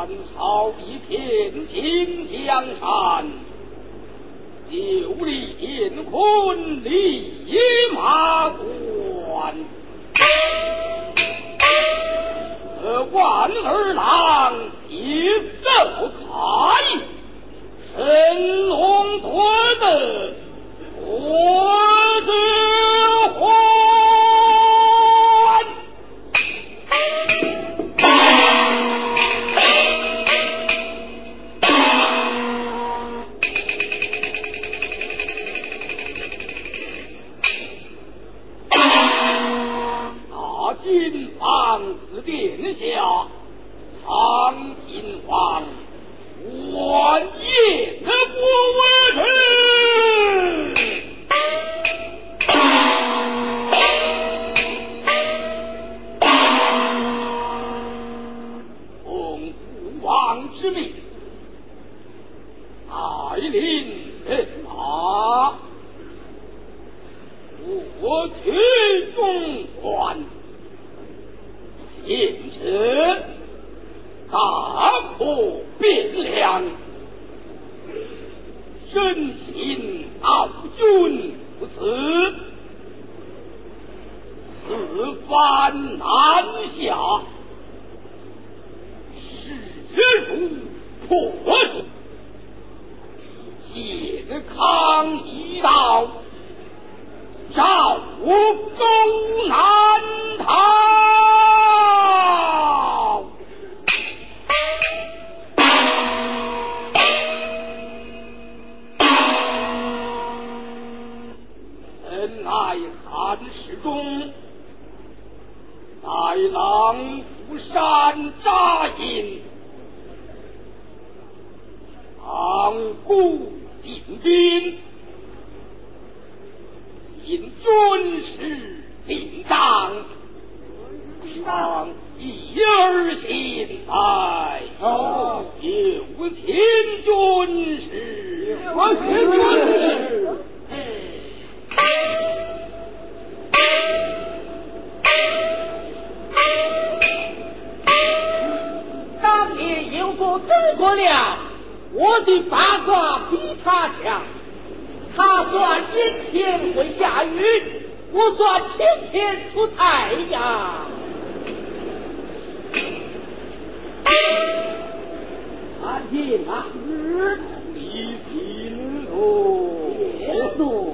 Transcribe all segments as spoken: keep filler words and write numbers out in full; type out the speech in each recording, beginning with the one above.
汉朝一片金江山，有力乾坤立马关。这万儿郎一奏开，神龙夺得我之欢。大金王子殿下，唐金王万言不为奉父王之命，带领人马，我去中原，因此大破汴梁，身行道君不辞，此番南下，势如破竹，健康一道，赵州难逃。臣乃汉室中带狼虎山扎营，昂古进兵，因军事领章，上一而心在，哦，有请军师，有请军师。 当年有过诸葛亮，我的八卦比他强。他算阴天会下雨，我算晴天出太阳。 阿弟啊，你心路别说。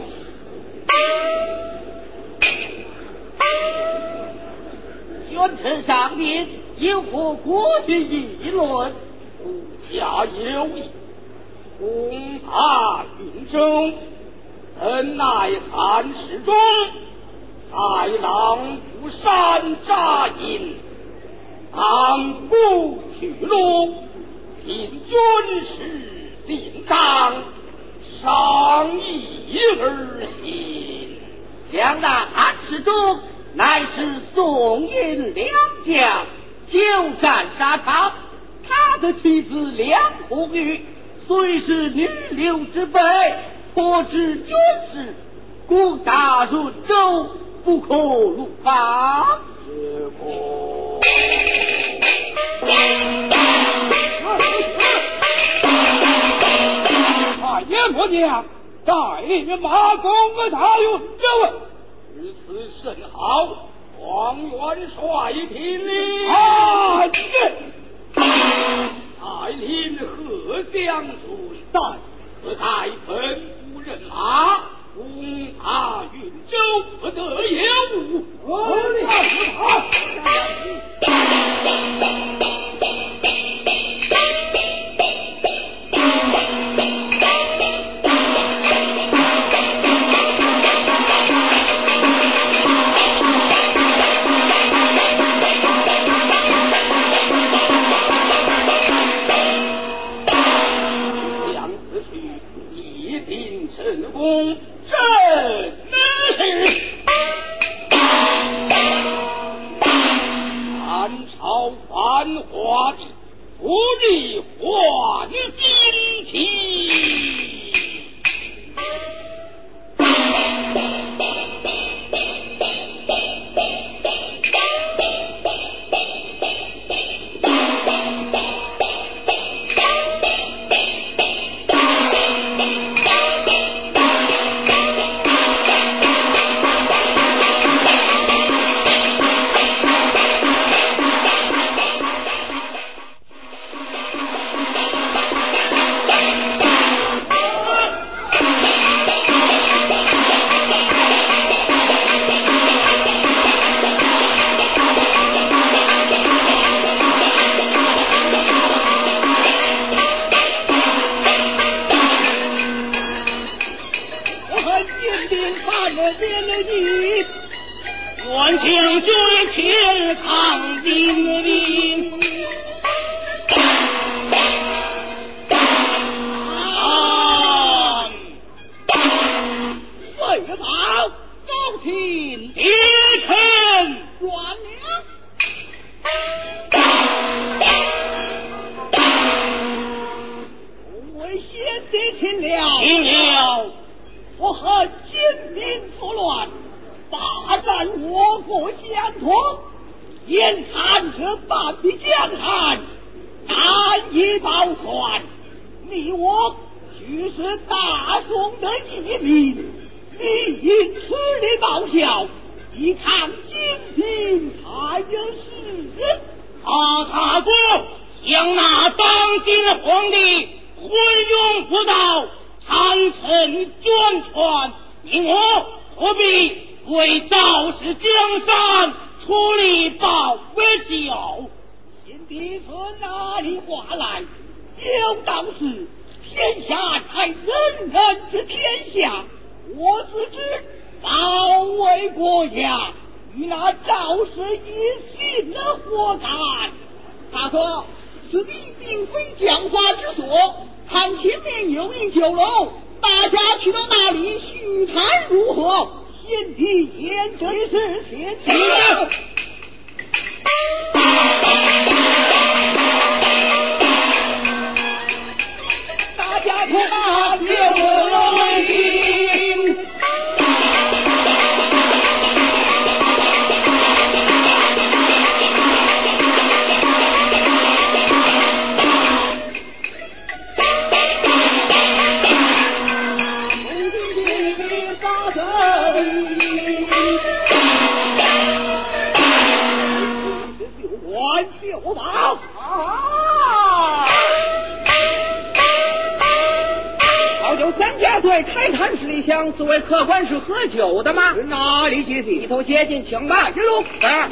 宣称上面有过国军议论， 部下有意攻打云州，臣乃汉室中在狼虎山扎营，昂古去路，听军事领章，上议而行。 将那汉室中乃是宋银良将，久战沙场。他的妻子梁红玉虽是女流之辈，颇知军事，攻打润州不可入防。 是否太爷国将带领马公和他有这位，如此甚好，王元帅听令。啊！带领贺将军在可带本府人马攻打云州，不得有误。我的好。 听了， 听了。 我和金兵作乱，霸占我国疆土，眼看着半壁江汉难以保全，你我俱是大众的义民，理应出力报效，以抗金兵才有事。 啊，大哥，像那当今皇帝昏庸不道，常臣专权，你我何必为赵氏江山出力保卫救？ 先帝从哪里话来？有道是天下乃人人之天下，我自知保卫国家与那赵氏一心的何干？大哥，此地并非讲话之所，看前面有一酒楼，大家去到那里叙谈如何？先帝言这是先帝。大家可把酒楼进。就宝啊！好酒三家对，开坛十里香，四位客官是喝酒的吗？哪里接替？一头接进，请吧，一路。是。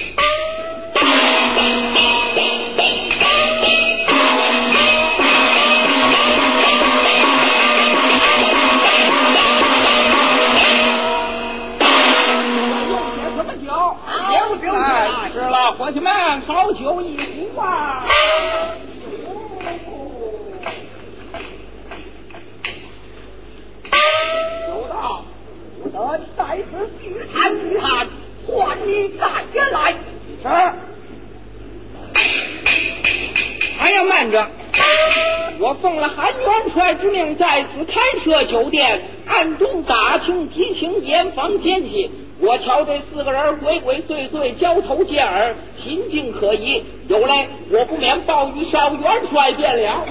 哎，是了，伙计们，好酒一壶啊！有道，我等在此聚餐聚餐，唤你再前来。是。还要慢着，我奉了韩元帅之命，在此开设酒店，暗中打听敌情，严防奸细。我瞧这四个人鬼鬼祟祟，交头接耳，心境可疑。有来，我不免报与少元帅便了。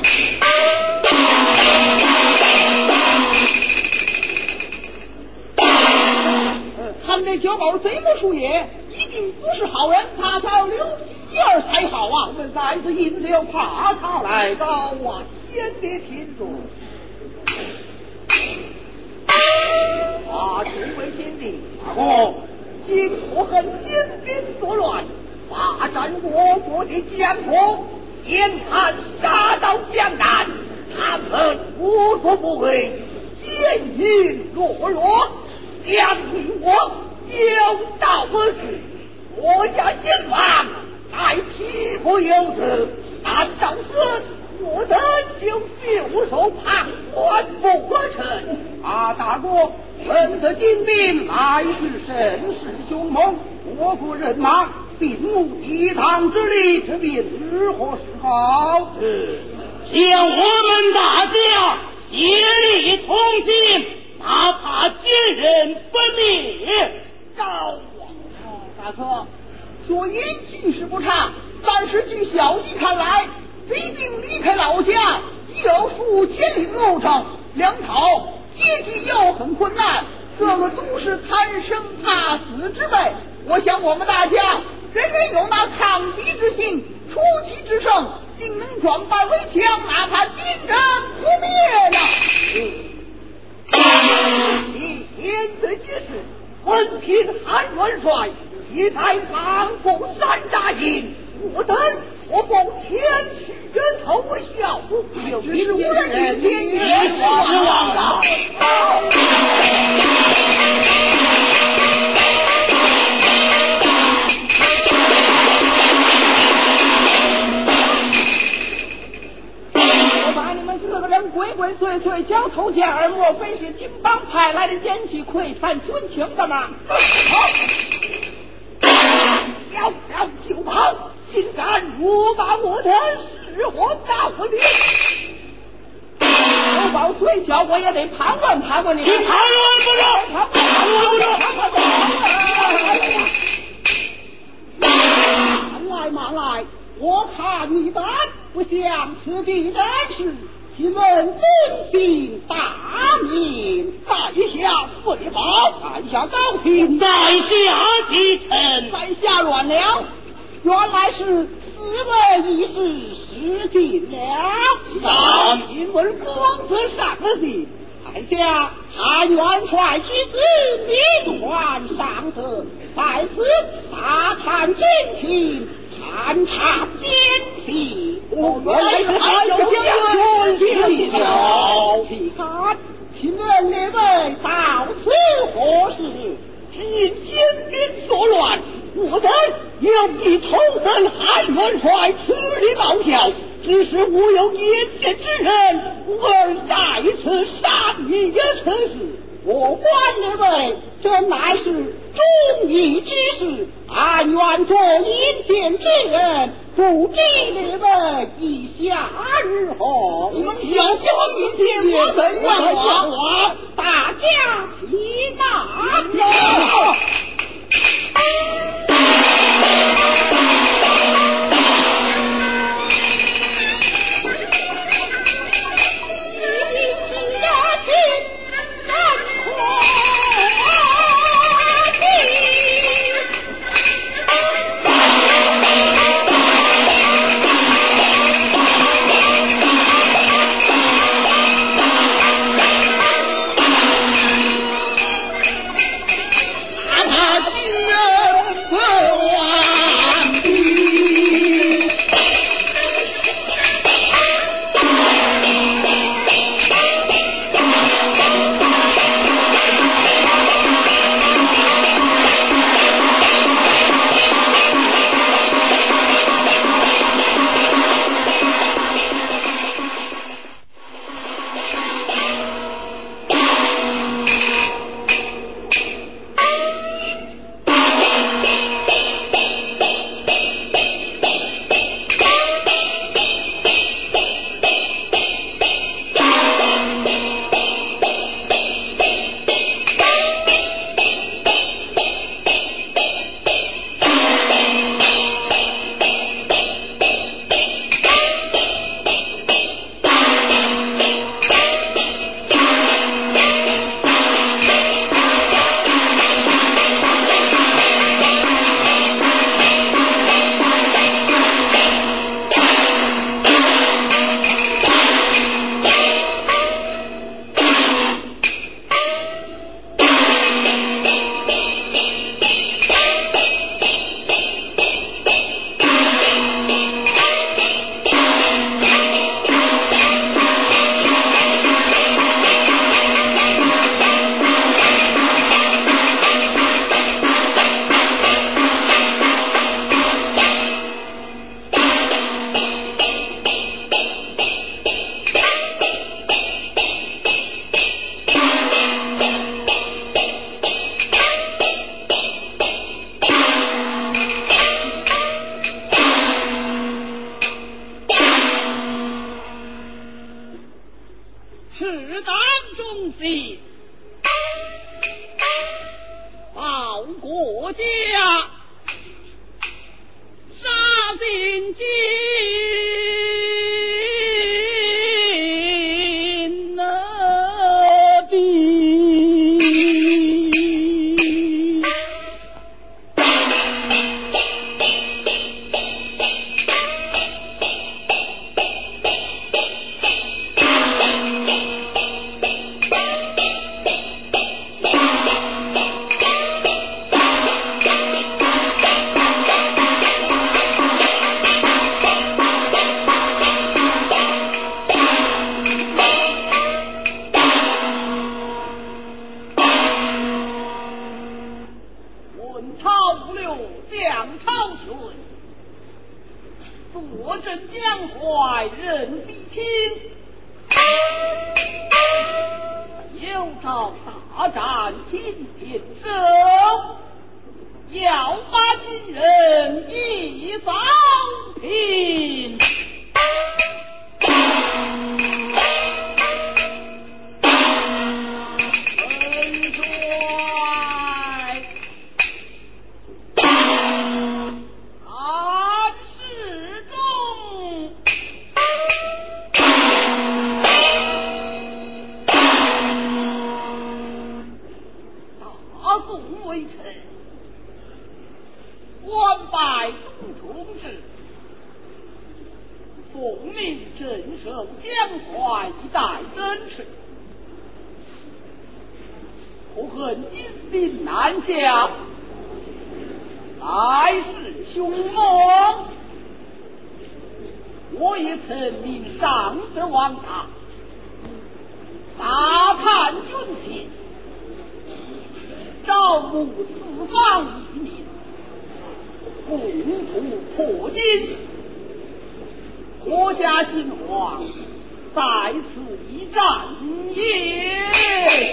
他们这酒保贼不术也，一定不是好人，怕他要留一二才好啊！我们在此引着怕他来告啊！先别听住。啊，诸位先帝，哦，今我恨金兵作乱，霸占我国的疆土，眼看杀到江南，他们无所不为，奸淫懦弱，两你我有道不是，国家兴亡，乃匹夫有责，按照此。我等就袖手旁观不成啊！大哥，本次金兵乃是声势凶猛，我国人马并无抵挡之力，这便如何是好？ 是，请我们大家协力同心，哪怕奸人不灭。 赵王啊，大哥，所言句是不差，但是据小弟看来。贼兵离开老家已有数千里路程，粮草接济又很困难，个个都是贪生怕死之辈。我想我们大家人人有那抗敌之心，出奇制胜，定能转败为强，哪怕金人不灭呢。你言的皆是，闻听韩元帅已在防攻三大营，我等我不前去人头不孝，就只是无人与天冤枉啊！我把你们四个人鬼鬼祟祟交头接耳，莫非是金帮派来的奸细窥探军情的吗？好，要不要就跑？竟敢辱骂我的是我大夫的！ 报报水饺，我也得盘问盘问你。 你盘问不着，盘问不着。 慢来慢来，我看你胆不像此地人士，请问尊姓大名？在下废话，在下高平， 在下提臣， 在下乱了。原来是四位一事失敬了。请问公子上的信，在下汉元帅之子名唤上德，在此大探奸情，探查奸细。我原来是汉有将军了。请看，请问列位到此何事？因奸兵所乱，我等有意投奔汉元帅，此理报效。只是无有眼见之人，而在此杀你的此事，我管列位，这乃是忠义之事，安愿做引荐之人，不知列位意下如何？小将引荐我怎样话？大家听呐！ 奉命镇守江淮一带真实，可恨金兵南下，来势凶猛。我也曾命上德王大大叛军前，招募四方移民，共图破金。国家兴亡，在此一战也。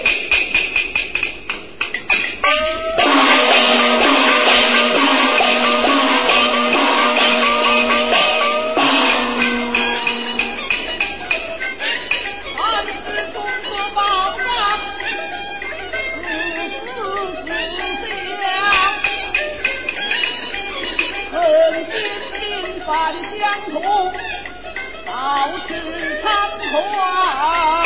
保持猖狂，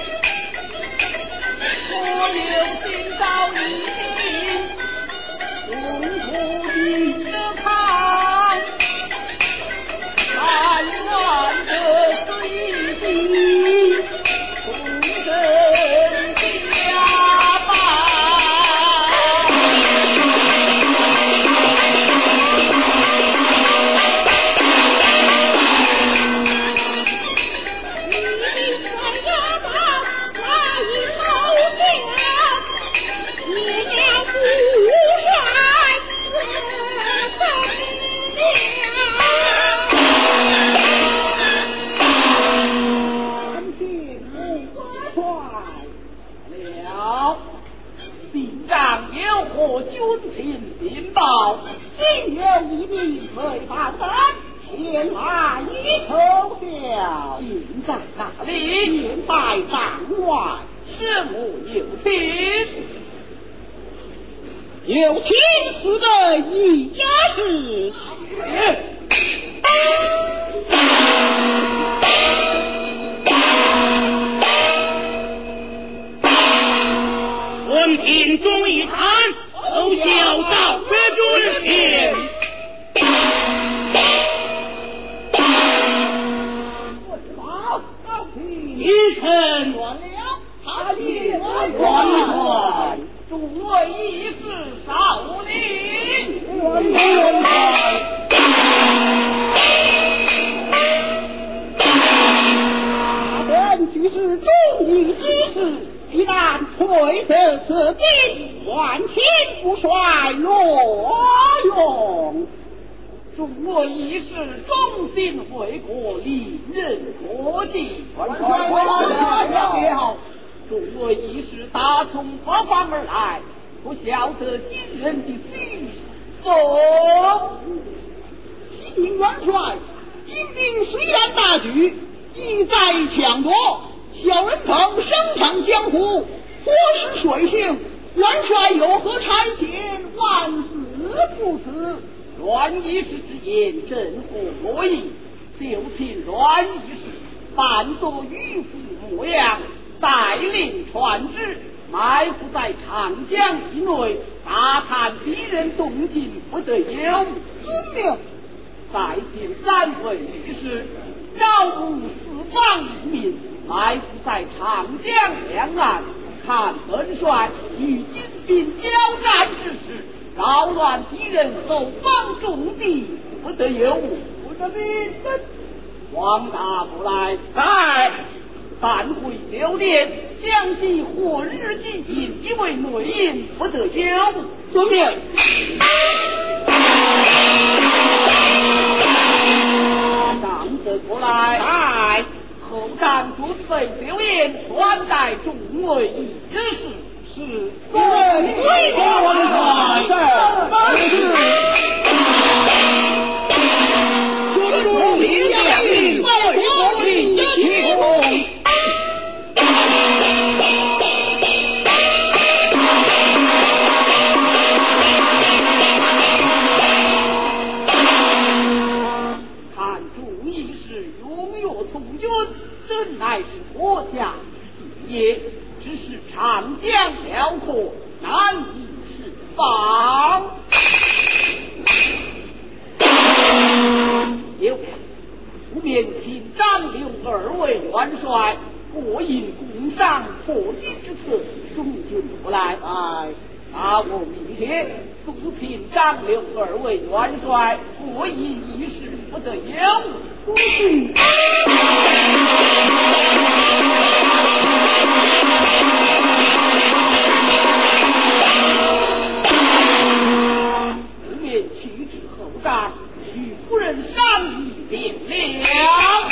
所有今朝一定共图一个康，安远的水滴重振家邦。军情禀报，今有一名罪犯人前来一投降，现在哪里？现在帐外，是我有请。有请此的一家是闻听众一谈，都小到这军前。一臣完了，他一完完，诸位一是少林，完完。本局是忠义之士，一旦退得此兵，万千不衰落用。诸位一是忠心为国，利人国际。万岁万岁也好。诸位一是打从何方而来？不晓得今人的心否？启禀元帅，今兵虽然大举，意在抢夺，小人等声抢江湖，火势水性，元帅有何差遣？万死不辞。阮一时之言，正合我意，就请阮一时扮作渔夫模样，带领船只埋伏在长江以内，打探敌人动静，不得有误。遵命。再请三位律师招募四方移民，埋伏在长江两岸，看本帅与金兵交战之时，扰乱敌人守方重地，不得有误。不得命令。王大不来，在但会留念，将其火日进行，因为内应，不得有误。遵命。上得过来，来，后长准备留言，传代众位之事。是，对，回国王帅，是，军中领将令，为国立一统。看主义是勇跃从军，真乃是国家之事业。只是长江辽阔，难以释放。刘表， 不免请张刘二位元帅过引共赏破金之词，众军不来。哎，那我明天速聘张刘二位元帅过引一事不得有误。不免取之后战，与夫人商议便了。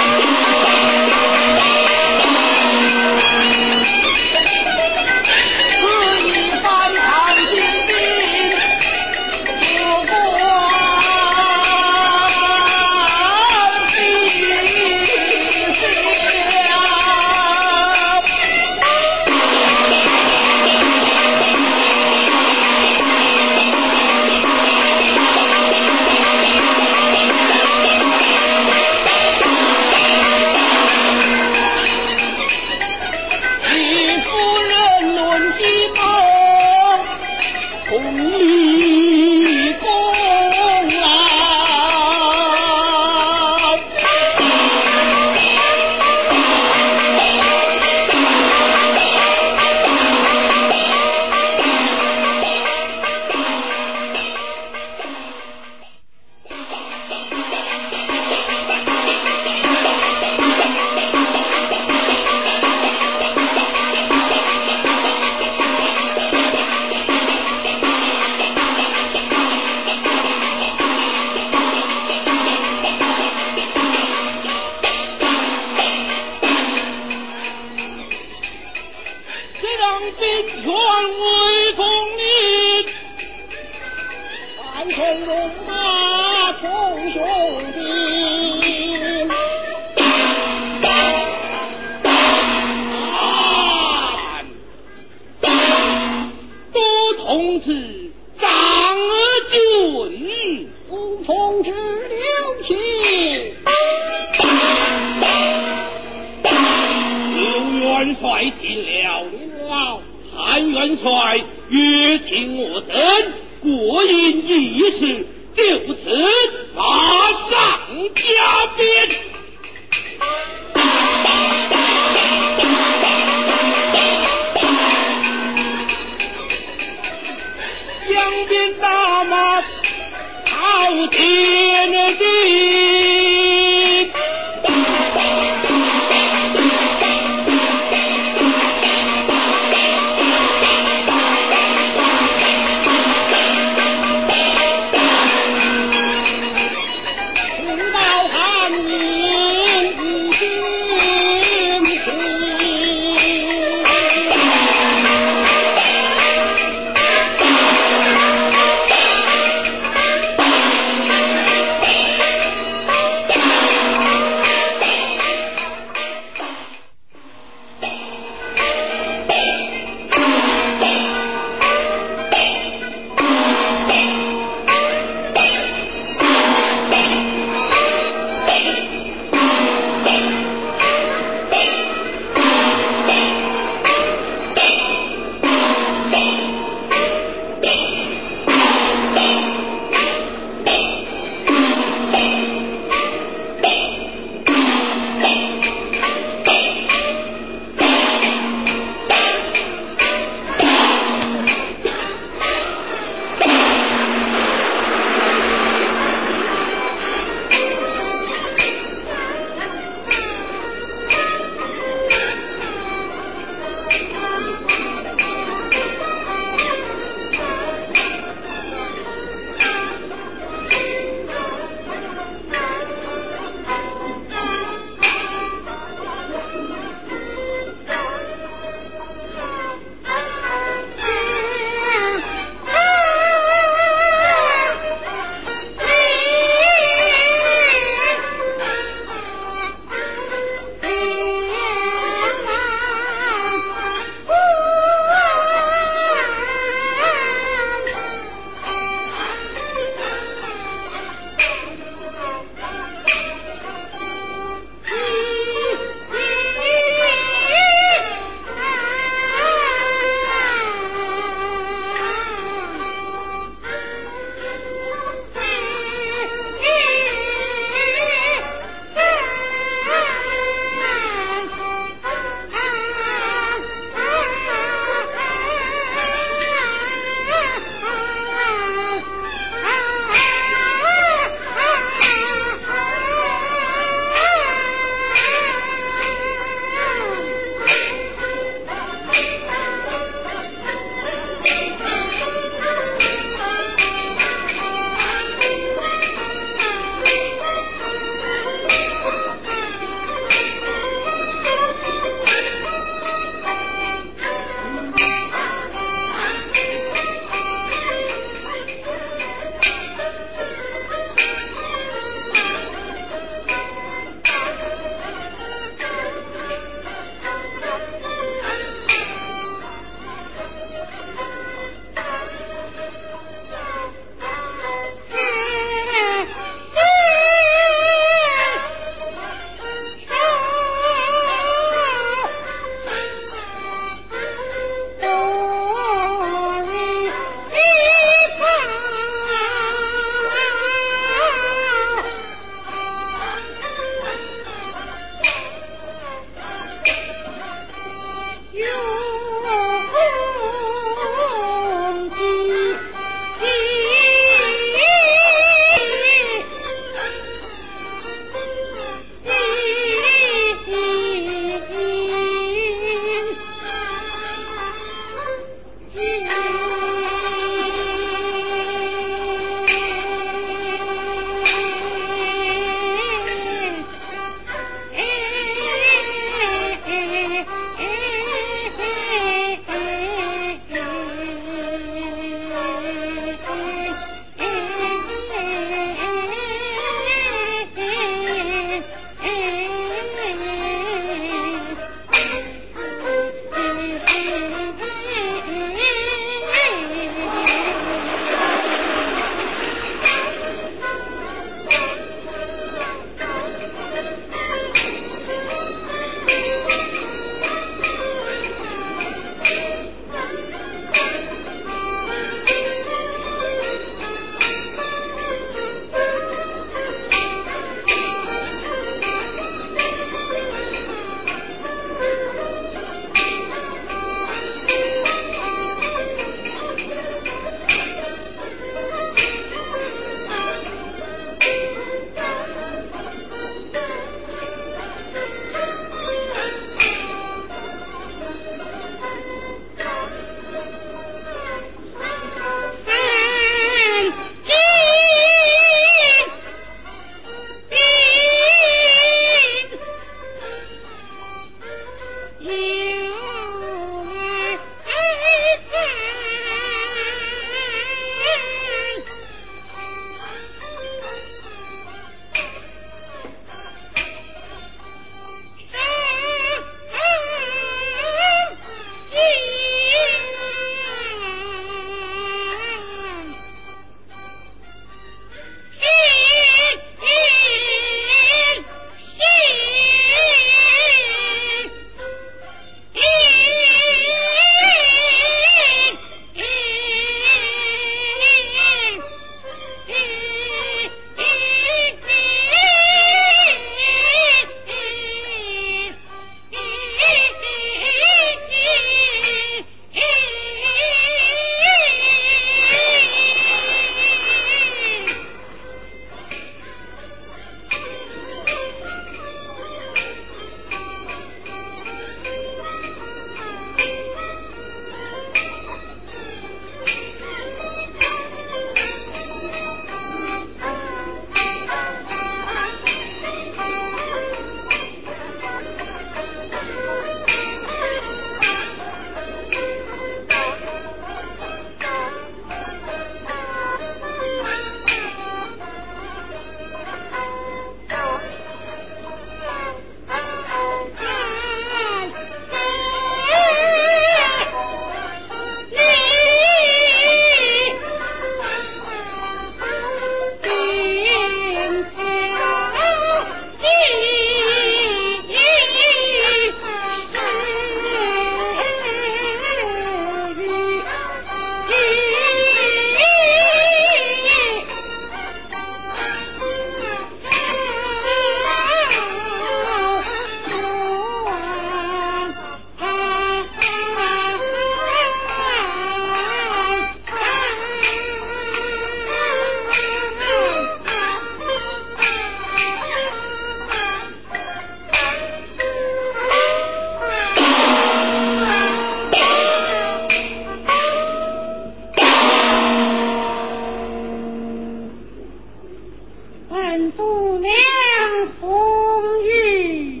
臣度量风雨，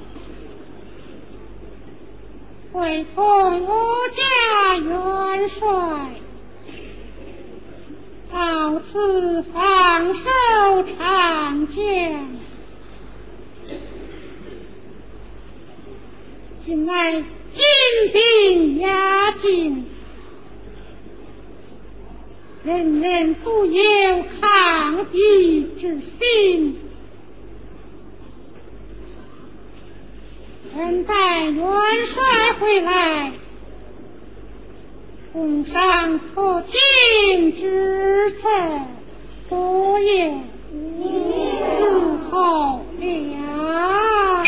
会同我家元帅到此放手长江。近来金兵压境，人人都有抗敌之心，等待元帅回来，奉上可敬之策，所有伺候了。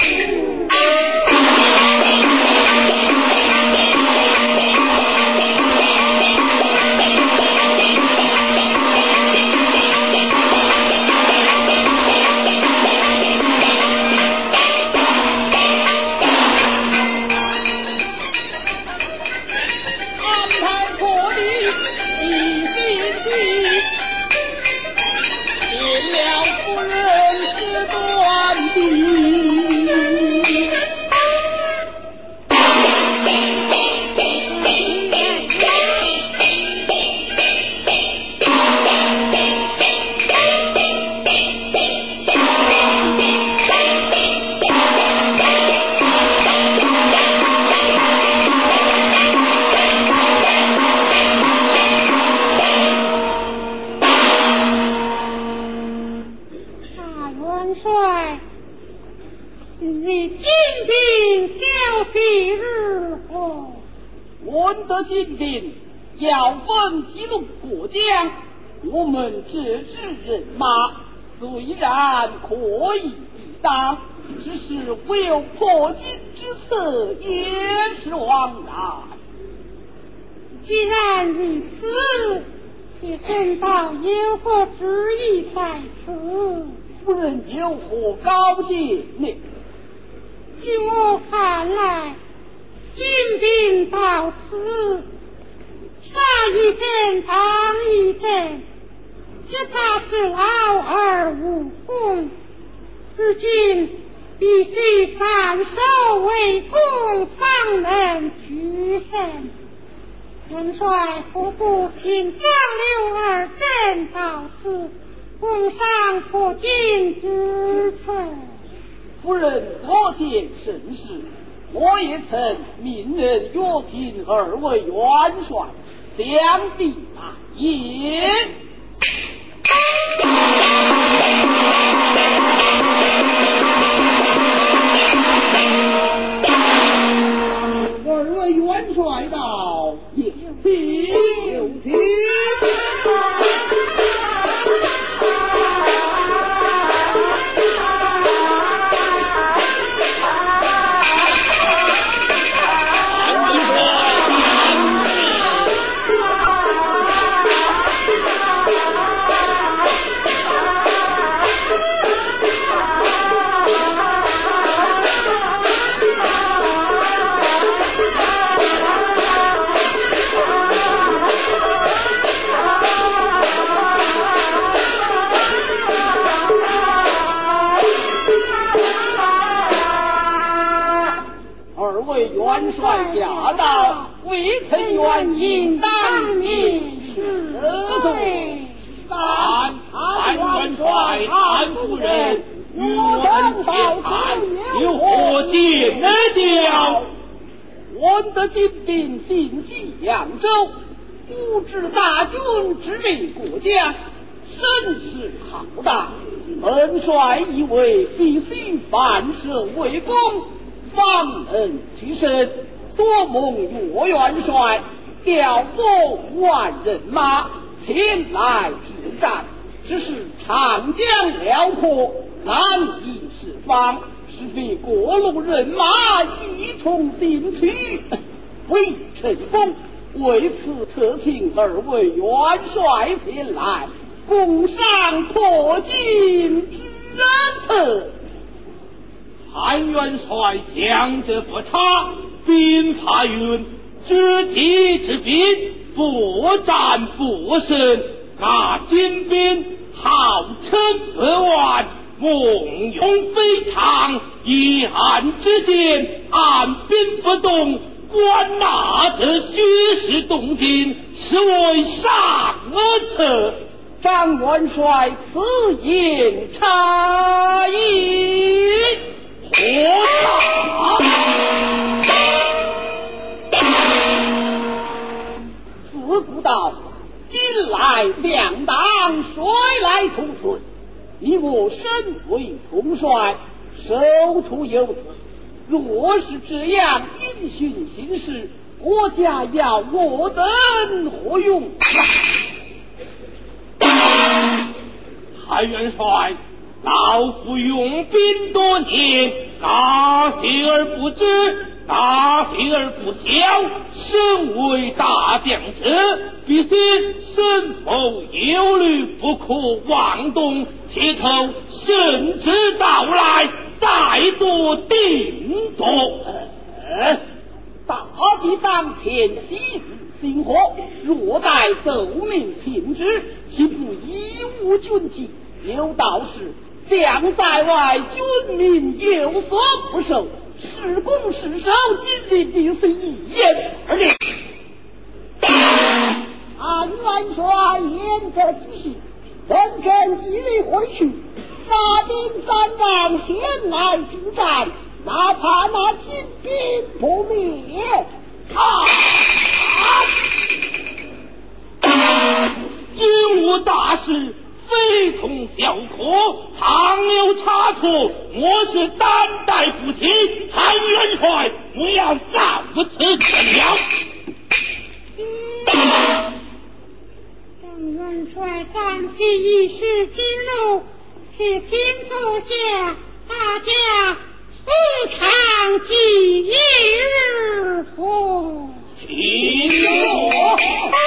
金兵要分击入过江，我们这支人马虽然可以抵挡，只是唯有破金之策也是枉然。 既然如此，妾身倒有何旨意在此？ 夫人有何高见呢？ 据我看来，金兵到此，杀一阵当一阵，只怕是劳而无功。如今必须反守为攻，方能取胜。元帅何不请张六儿正到此，奉上可敬之策？ 夫人所见甚是，我也曾命人约请二位元帅，想必来也。 二位元帅到，有请有请。元帅驾到，未曾原因当面示罪。 但韩元帅、韩夫人与我前谈，有何见调？ 我的金兵进袭扬州，不知大军之命过江，声势浩大。本帅以为必须反射为攻，方能取胜。多蒙岳元帅调拨万人马前来助战，只是长江辽阔，难以释放，是非各路人马一同进取，未成功。为此特请二位元帅前来，共商破金之策。 韩元帅讲者不差，兵法云：知己之兵，不战不胜。那金兵号称百万，梦勇非常，一案之间，按兵不动，观那的虚实动静，是为上策。 张元帅此言差矣。 何自古道，今来两党，谁来同存？你我身为统帅，手出有责。若是这样因循行事，国家要我等何用？ 韩元帅，老夫用兵多年，哪些而不知，哪些而不晓。身为大将者，必须身否忧虑，不可妄动，且投圣旨到来，再多定夺。 呃大敌当前，急于星火，若待奏明停止，岂不贻误军纪？有道是将在外，军民有所不受，是攻是守，今日定是一言而定。 韩元帅言得极是，本阵即日回去，发兵三王前来助战，哪怕那金兵不灭。 啊！今无大事，非同小可，倘有差错，我是担待不起。韩元帅，我要告辞辞了。 张元帅暂替一时之怒，且请坐下，大家从长计议如何？ 请坐。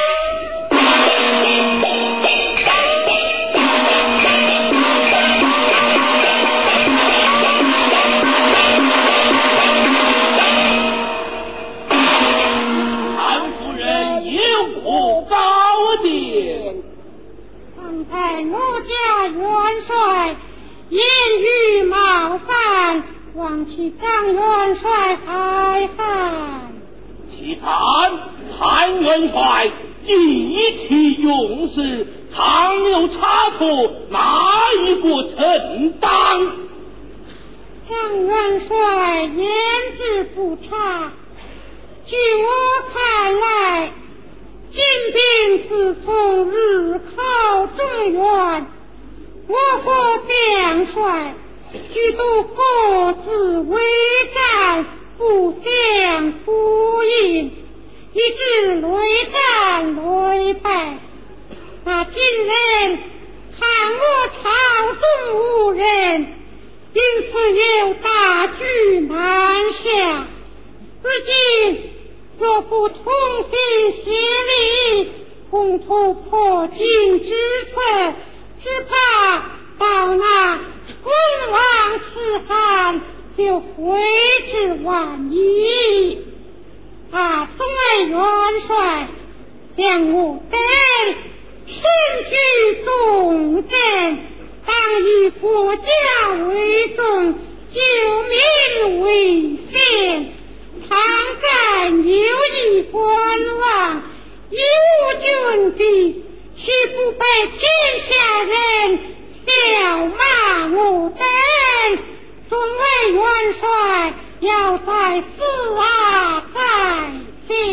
刚才我家元帅言语冒犯，望其张元帅海涵。 其看韩元帅极其勇士，倘有差错，哪一个承担？ 张元帅言之不差，据我看来，金兵自从日考中原，我国将帅许多各自为战，不相呼应，以致屡战屡败。那今人看我朝中无人，因此有大局难下。如今若不同心协力，共图破镜之策，只怕到那功王痴汉就悔之晚矣。啊，众位元帅，想我等身居重镇，当以国家为重，救民为先。倘敢有意观望，以无军敌，岂不被天下人笑骂我等？众位元帅，要在此啊在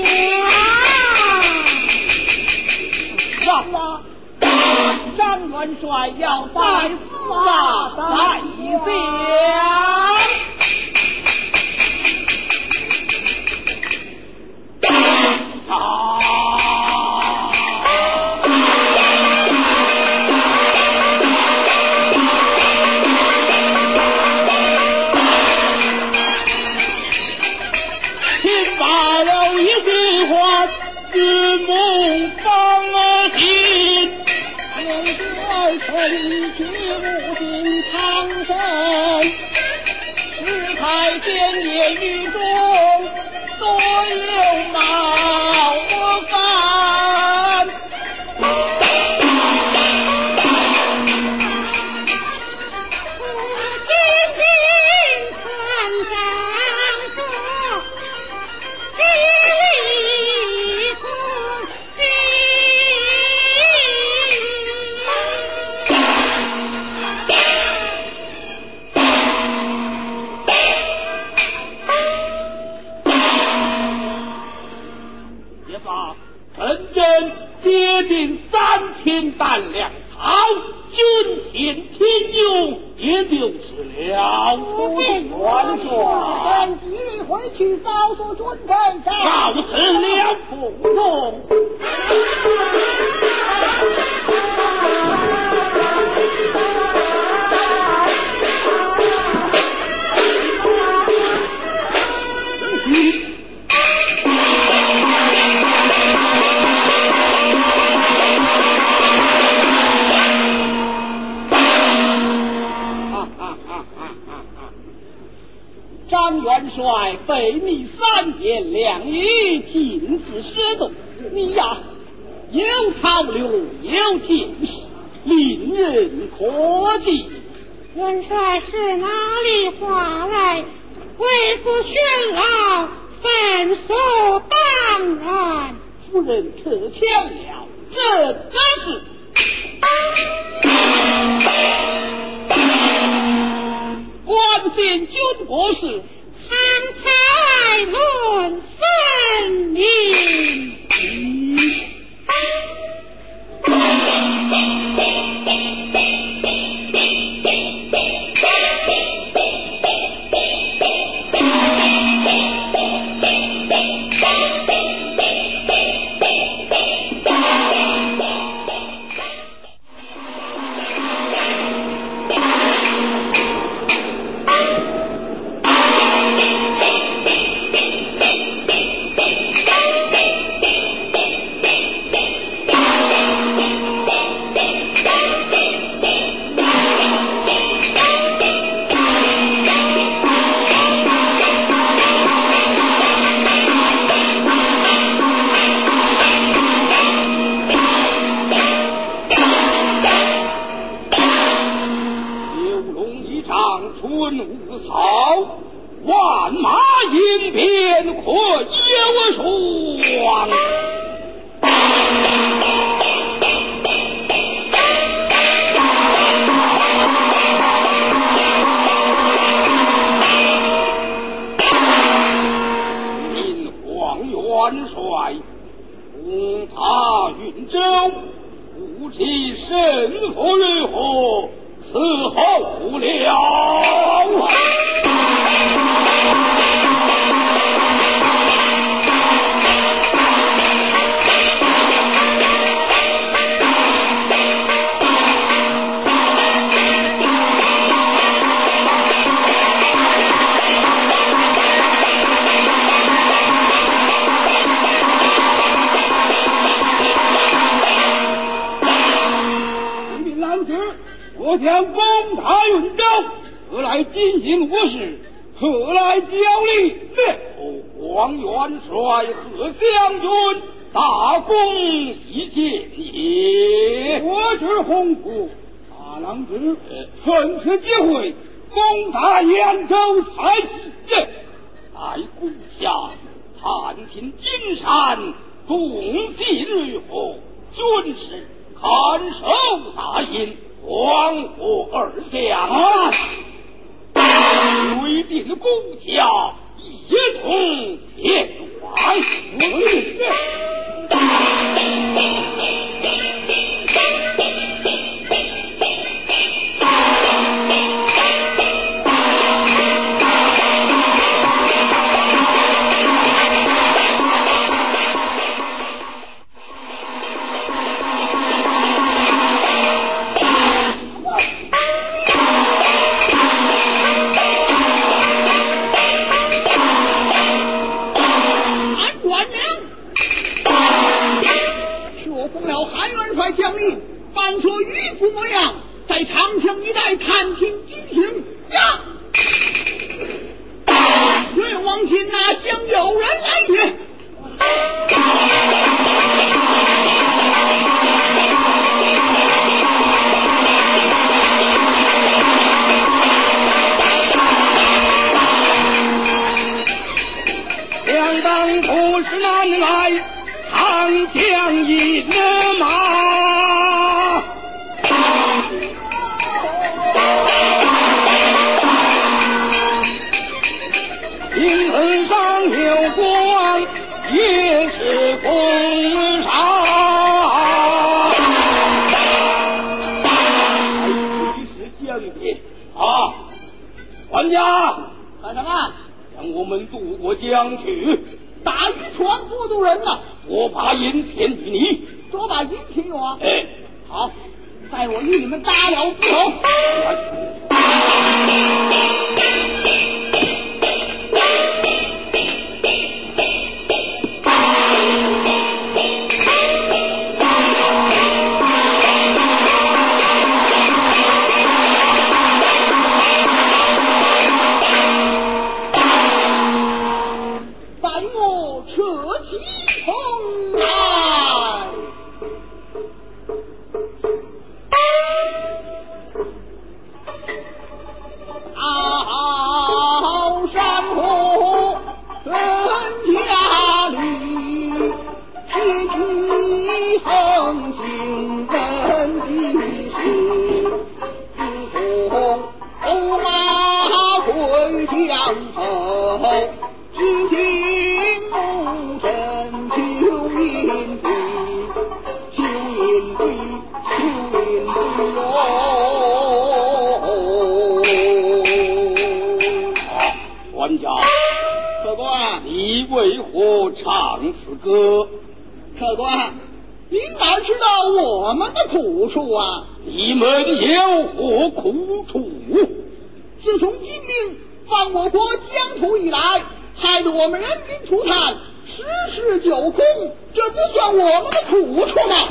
想。啊！张元帅要在此啊在想。 啊！听罢了一句话，自梦方醒， 有在臣妾无尽苍生， 世态艰也于中，多有冒犯。 就是了。 元帅，本即日回去告诉准备上。 告辞了， 不用。张元帅被你三言两语禁止使动，你呀有潮流有见识，令人可敬。 元帅是哪里话来？为父训老，分属当然。 夫人可巧了，这可是关键军国事， 方才论分明。 我将攻打云州，何来进行我事？何来交力？王元帅贺将军，大功一件也。我知洪福，大郎之趁此机会攻打扬州才是。在故下探听金山，共计日后，军事看守大营。黄河二将追进故家，一同前往。 将领扮作渔夫模样，在长江一带探听军情呀！愿王亲那将有人来也。 两党不是南来，长江引马。银河上有光，也是风沙。还是将军啊，管家， 干什么？ 让我们渡过江去。 打渔船不渡人呐！ 我把银钱与你。 多把银钱有啊？ 哎， 好，待我与你们打了之后。 管家，客官，你为何唱此歌？ 客官，您哪知道我们的苦处啊？ 你们有何苦处？ 自从金兵放我国疆土以来，害得我们人民涂炭，十室九空，这不算我们的苦处吗？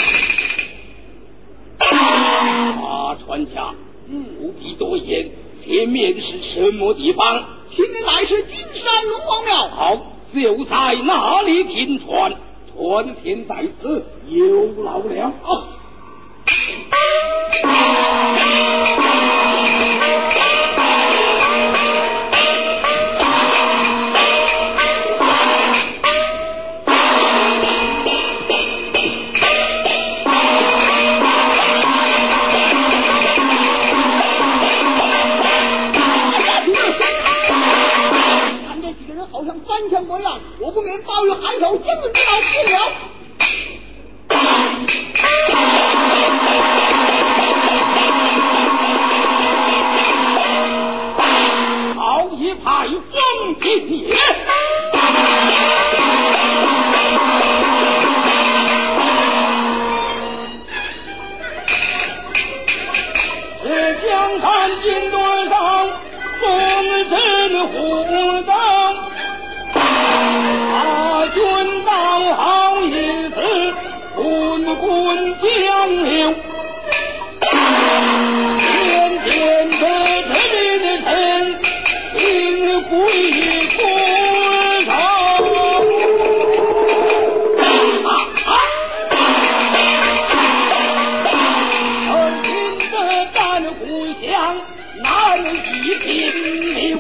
啊，船家， 嗯， 不必多言，前面是什么地方？ 前面乃是金山龙王庙。 好，就在那里停船，船前在此，有劳了。 哦。三千模样，我不免抱有海口将军之道不了。 好一派风景也！是江山金墩上，风尘虎灯。大军当好日子，滚滚江流。天天的这里的臣，应归国上。而今的战鼓响，难以停留。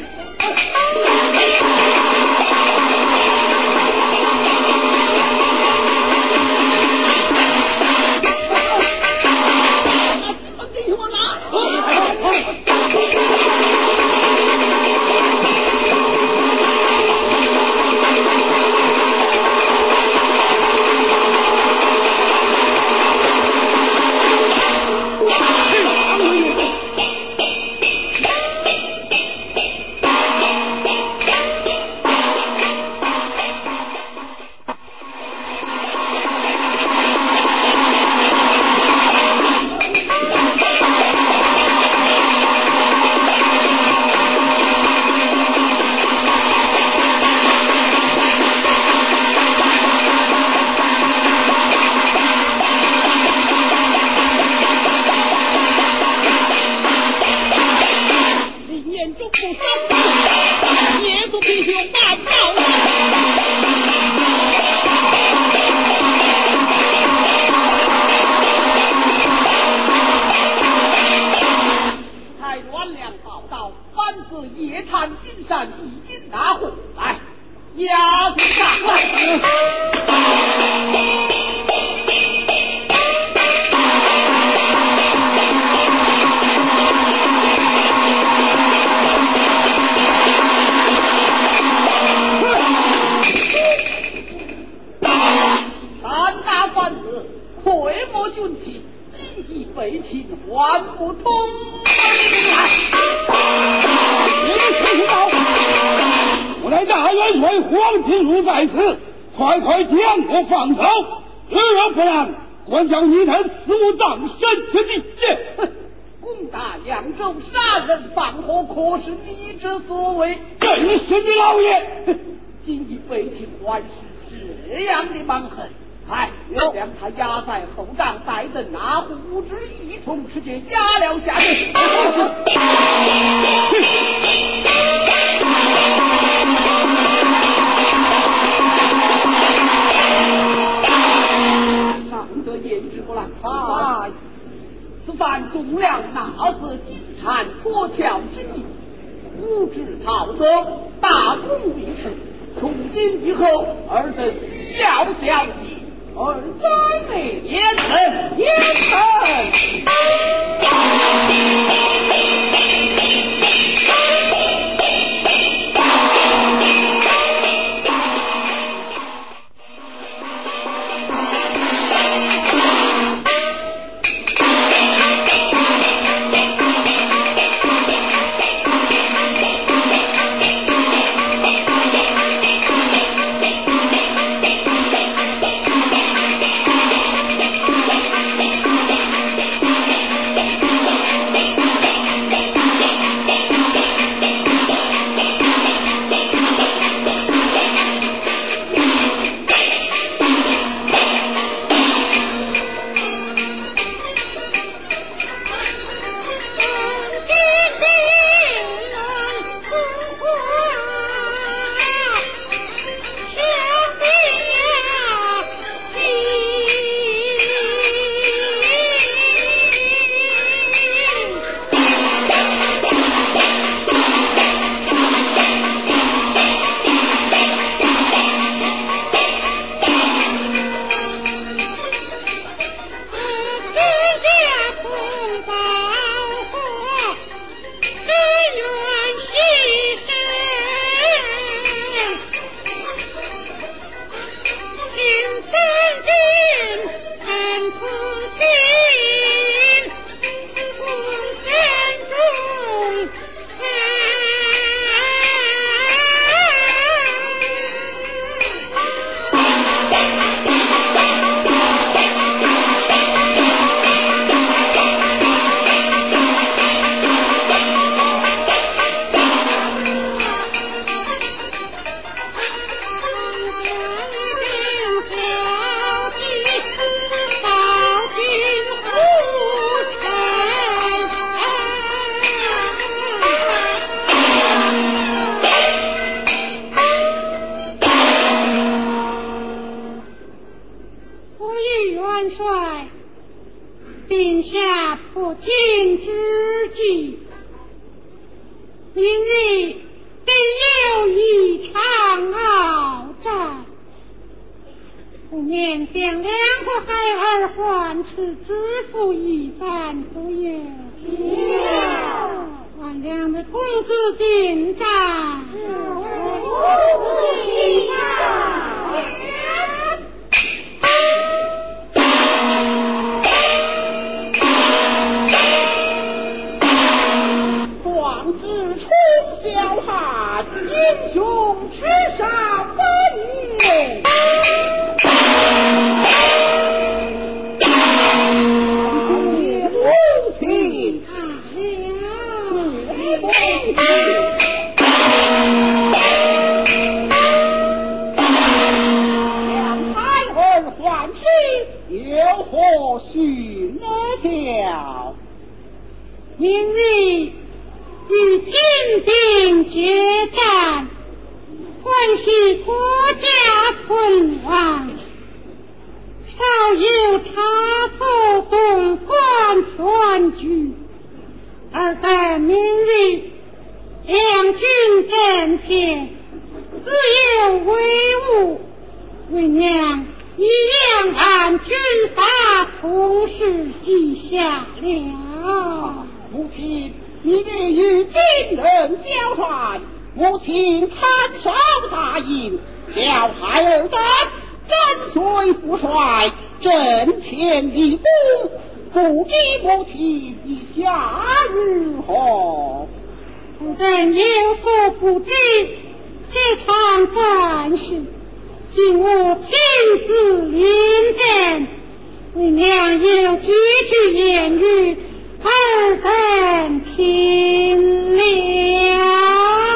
溃没军旗，今已废寝，还不通。 黄金如在此，快快将我放走，若不然，管教你等死无葬身之地。 攻打扬州，杀人放火，可是你之所为？ 正是你老爷。 今以废寝还是这样的蛮横，哎，将他押在后帐，待等那虎之细虫吃尽，押了下去。上得言之不来，哎，此番中了那是金蝉脱壳之计，吾之逃走，大功未成。从今以后，尔等要小心，尔灾内也成也成。 这场战事请我亲自领见，为娘有句句言语，尔等听了。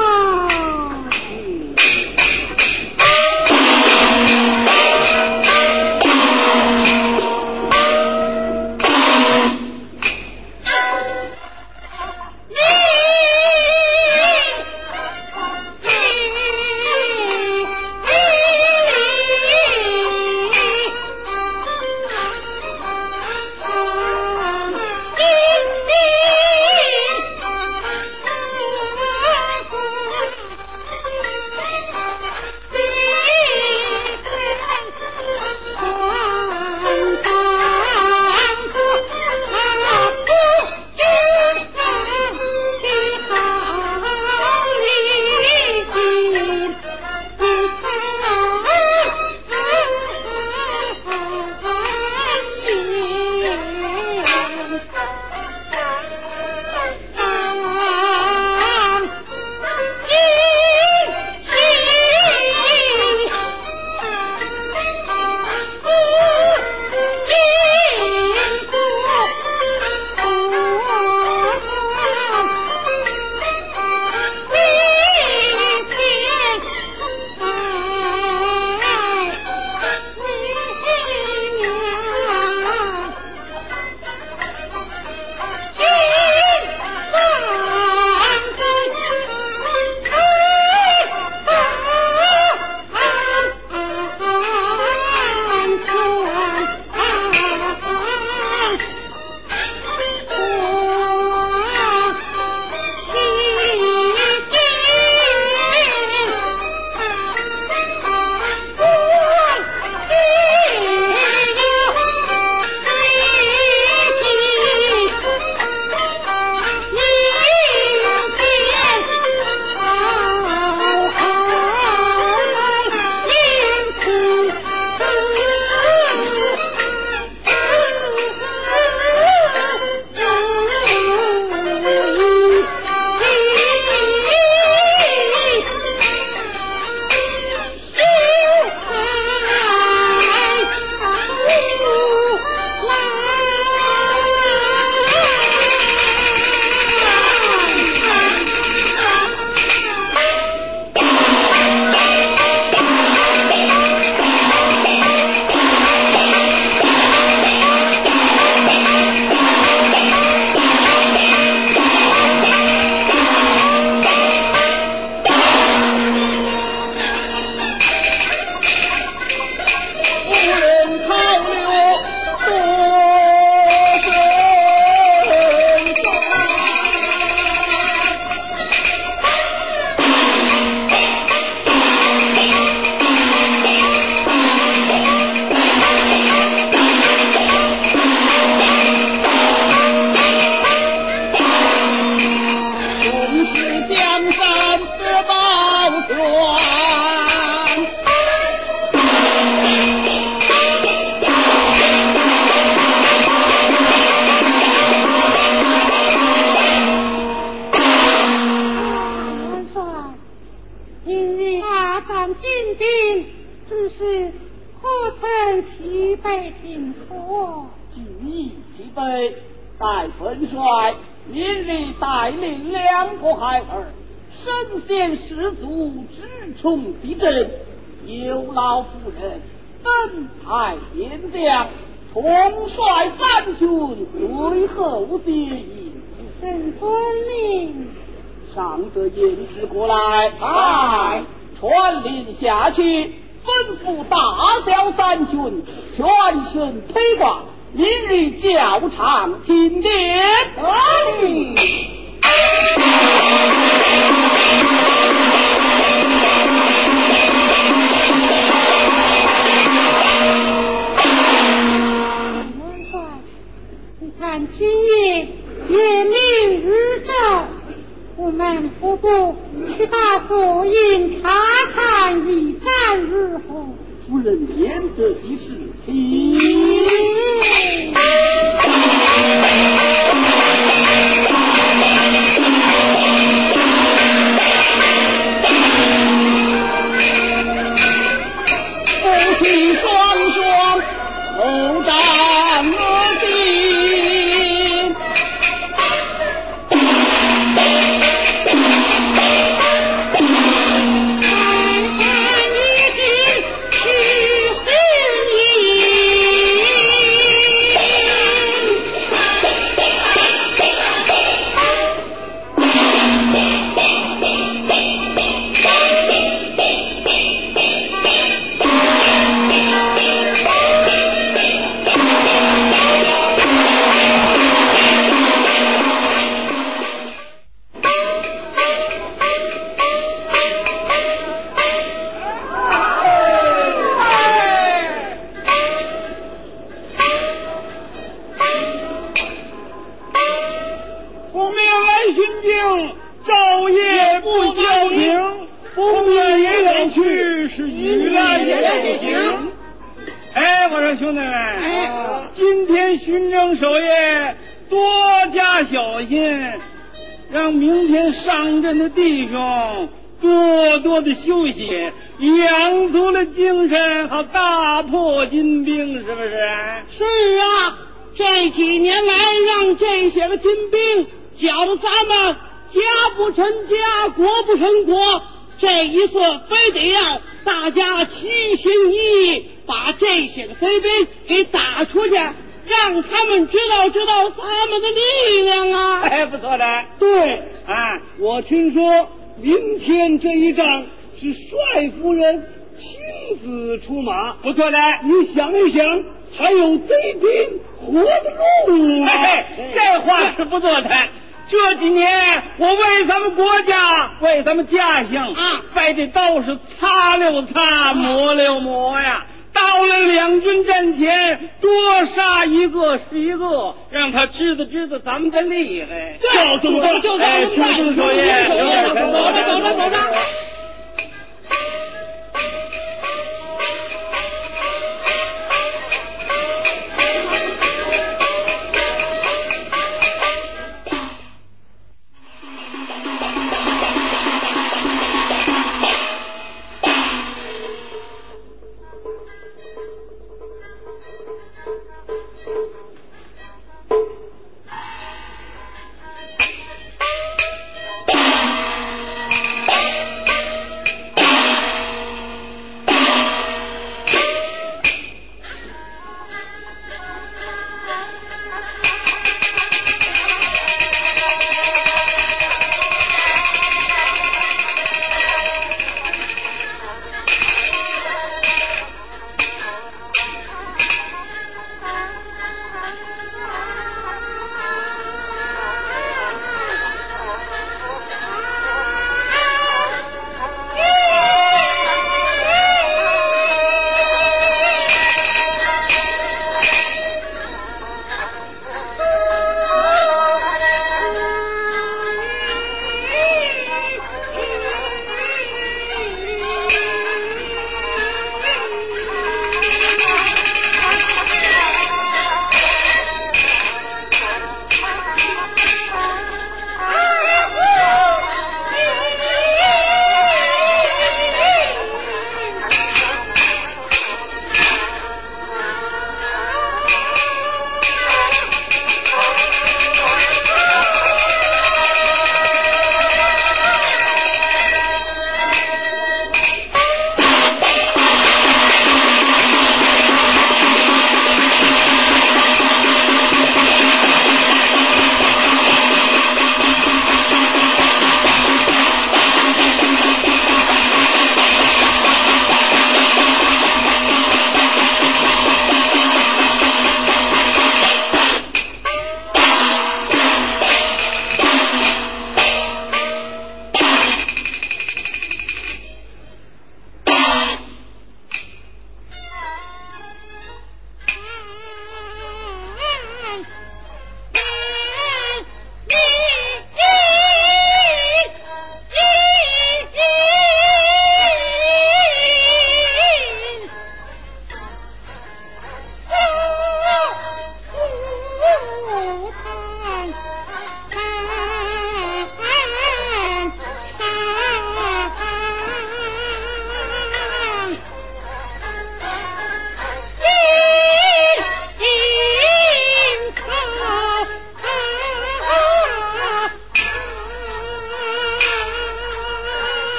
待分帅明日带领两个孩儿，身先士卒，直冲敌阵，有劳夫人分派边将，统帅三军，随后接应。 臣遵命。 上得言旨过来， 来传令下去，吩咐大小三军全身披挂，明日教场听典。 哎元帅，你看今夜月明日照，我们何不去大佛营查看一战日后？ 夫人言得的是，请。 心境，昼夜不消停，风远也远去，是雨来也不行。哎，我说兄弟们，哎，今天巡征守夜多加小心，让明天上阵的弟兄多多的休息，养足了精神，好大破金兵，是不是？ 是啊，这几年来让这些个金兵搅得咱们家不成家，国不成国，这一次非得要大家齐心一意，把这些个贼兵给打出去，让他们知道知道咱们的力量啊！ 哎，不错的。 对啊， 我听说明天这一仗是帅夫人亲自出马， 不错的。 你想一想，还有贼兵活得动啊！ 哎，这话是不错的。这几年我为咱们国家，为咱们家乡啊， 非得都是擦溜擦，磨溜磨呀。到了两军阵前，多杀一个是一个，让他知道知道咱们的厉害。 就这么办，就这么办。 哎，兄弟守夜，有点神。 走着走着走着。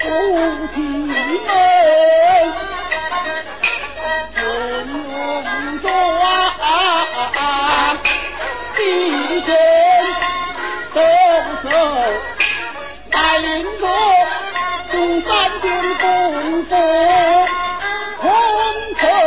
不进门，真用着啊，精神抖擞，带领着十三军功夫攻城。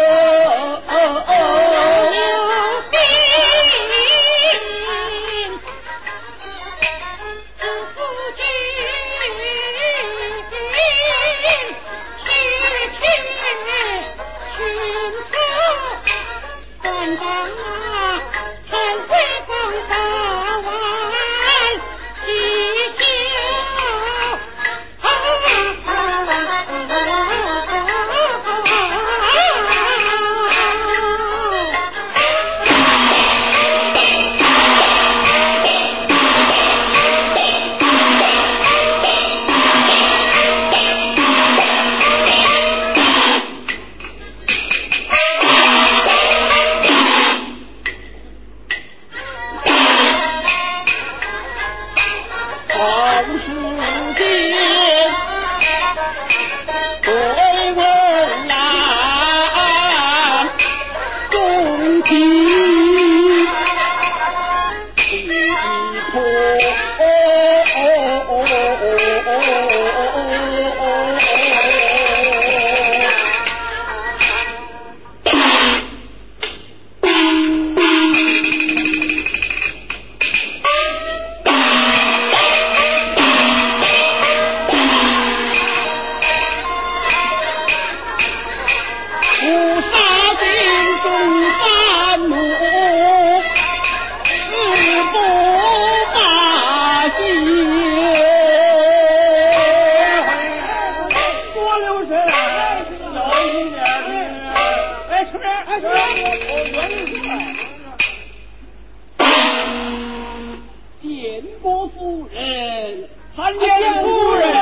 见过夫人，参见夫人。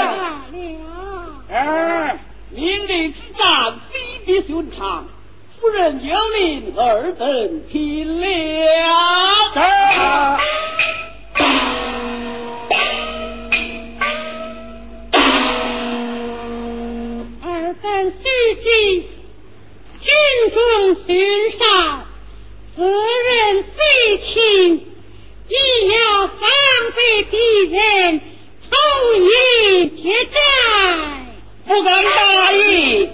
哎，明令之战非比寻常，夫人有令二等听了。啊二等须记，军中巡哨，此人非亲，亦要防备敌人偷营劫寨， 不敢大意。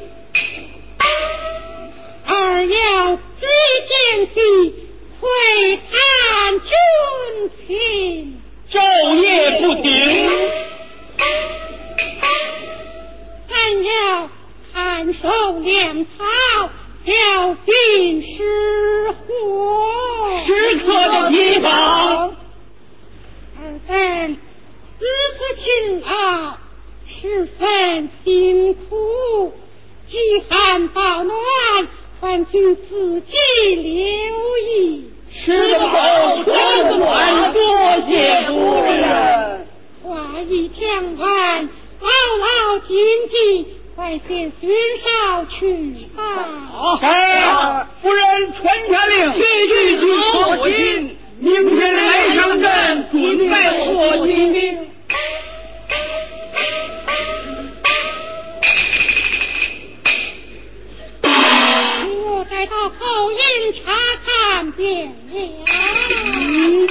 二要追见敌，会探军情， 昼夜不停。 三要看守粮草，小心失火， 时刻的提防。 二等如此勤劳，十分辛苦，饥寒保暖，还请自己留意。 吃得饱，穿得暖，多谢夫人。 话已讲完，牢牢谨记，快些巡哨去吧。 哎，夫人传下令，必须去火金，明天来上阵，准备火金。 我待到后营查看便了。 嗯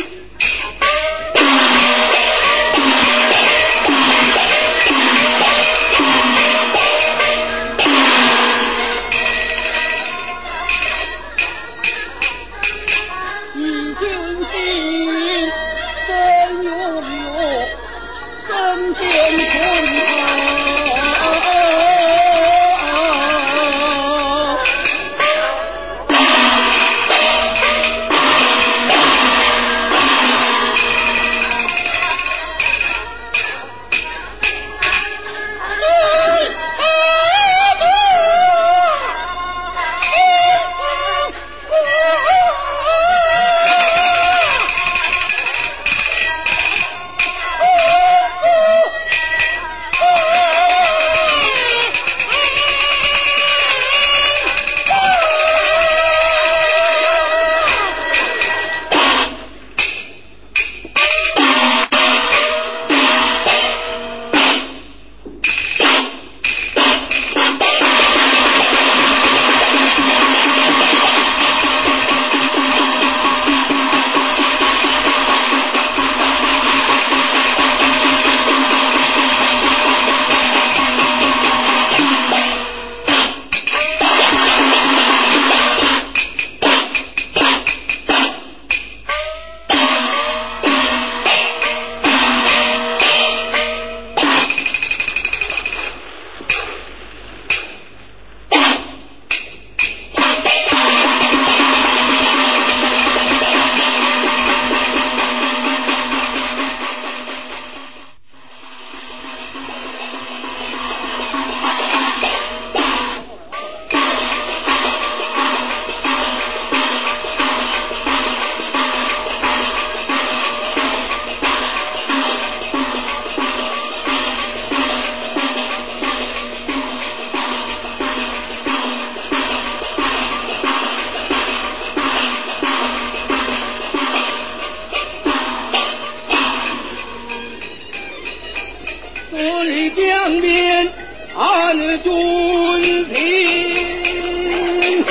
两边安军庭。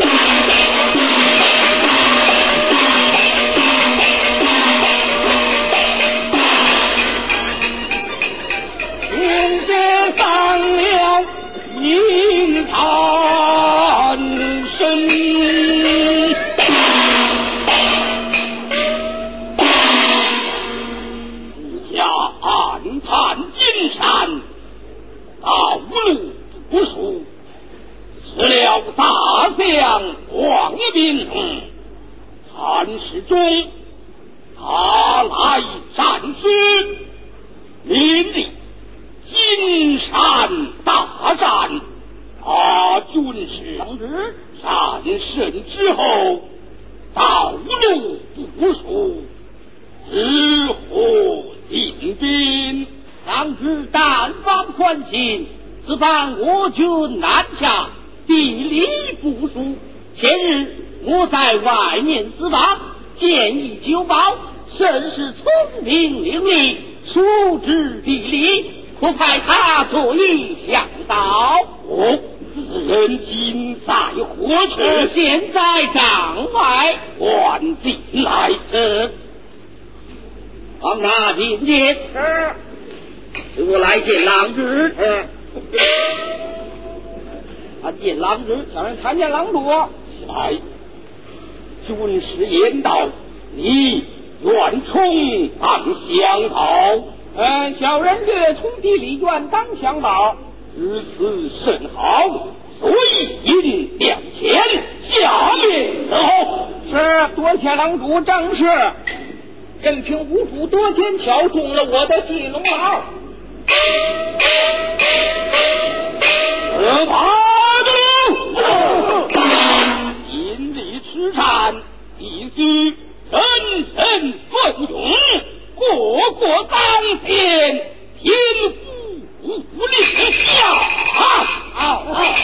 兄姐丧了银坛身，不加暗探金山，道路不熟，吃了大将王斌，谭世忠他来战师，临立金山大战，他军师当之战胜之后，道路不熟，只火进兵。 当知但方宽心，此番我军南下，地理不熟。前日我在外面私访，见一酒保，甚是聪明伶俐，熟知地理，可派他做一向导。 哦，此人今在何处？ 现在帐外， 唤进来。 是。往那进见。是。我来见郎主。 嗯。 啊，见郎主，小人参见郎主。 起来。军师言道，你愿充当向导。 嗯，小人略通地理，愿当向导。 如此甚好，所以引两钱，下面走。 是，多谢郎主正是。任凭无主多奸巧，中了我的计龙牢。 何怕住！引力吃战，必须人人奋勇，个个当先，天父无力下。 好，好，好。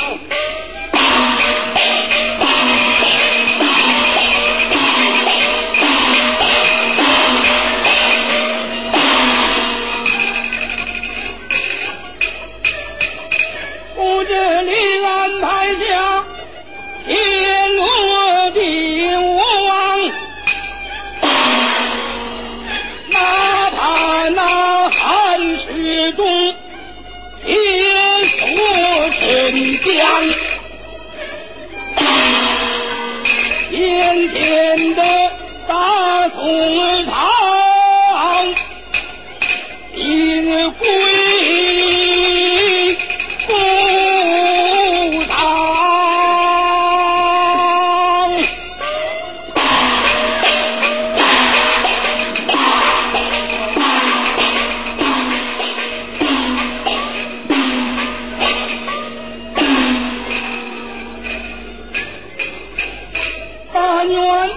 我这里安排下天罗地网，哪怕那汉室中铁锁沉江，天天的大宋朝因归不当。但愿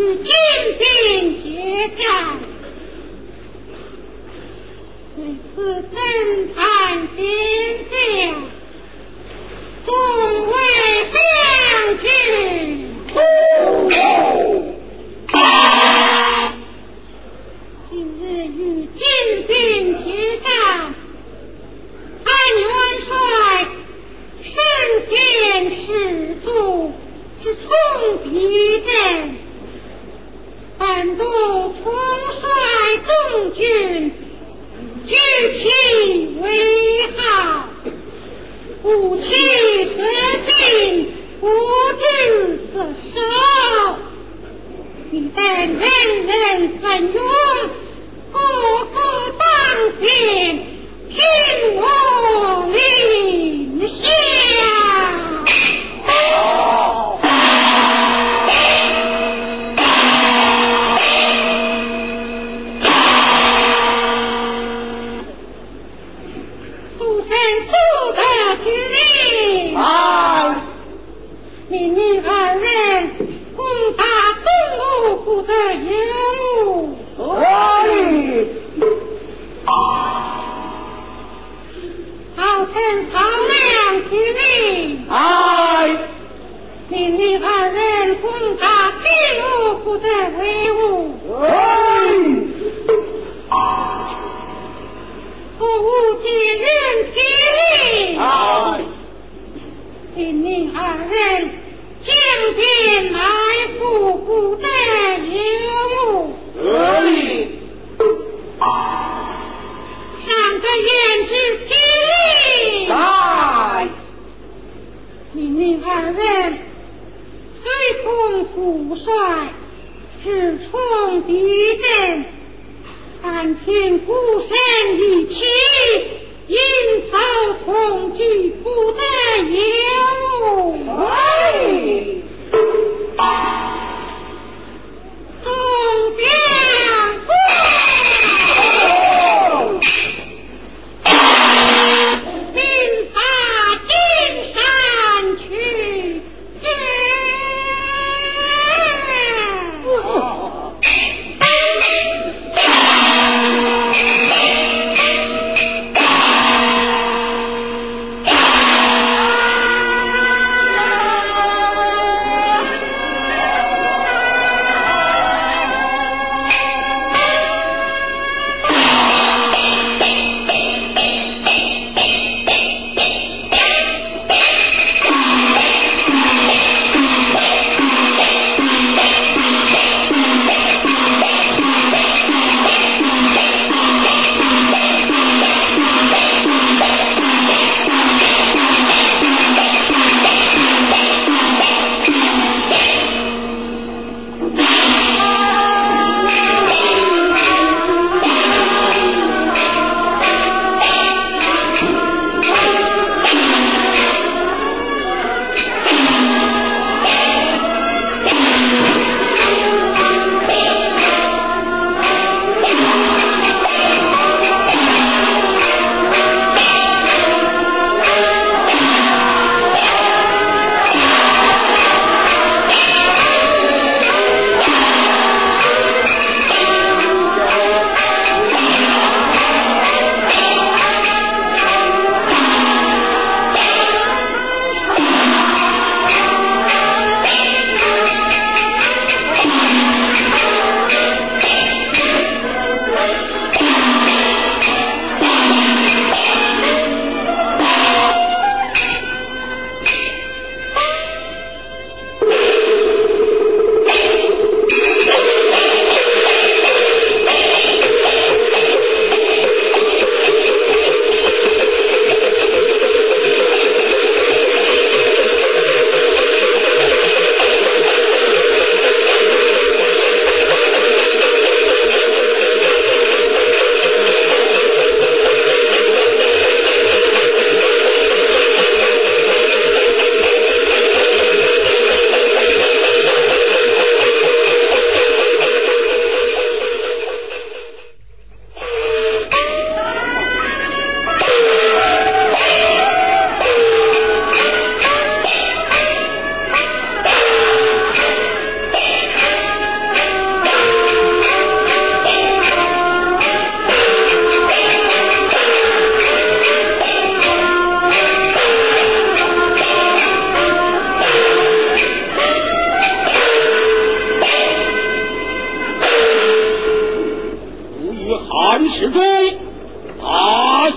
与金兵决战。为此征战天下，众位将军，今日与金兵决战，潘元帅身先士卒，是冲敌阵，本督统帅众军，举旗为号，武器得进，不知得守。你等人人奋勇，个个当先，听我领下。苏神苏的军令， 哎， 命令二人攻打东吴府的营务。 可以。 曹丞曹亮军令， 哎， 命令二人攻打东吴府的威武。 可以。 不无今人军令， 哎， 命令二人将兵埋伏古代营务。 可以。 上个言之军令， 来， 命令二人随同副帅直冲敌阵，但凭孤身一骑，引草恐惧，不得营务。 哎， 众将官，兵发金山去。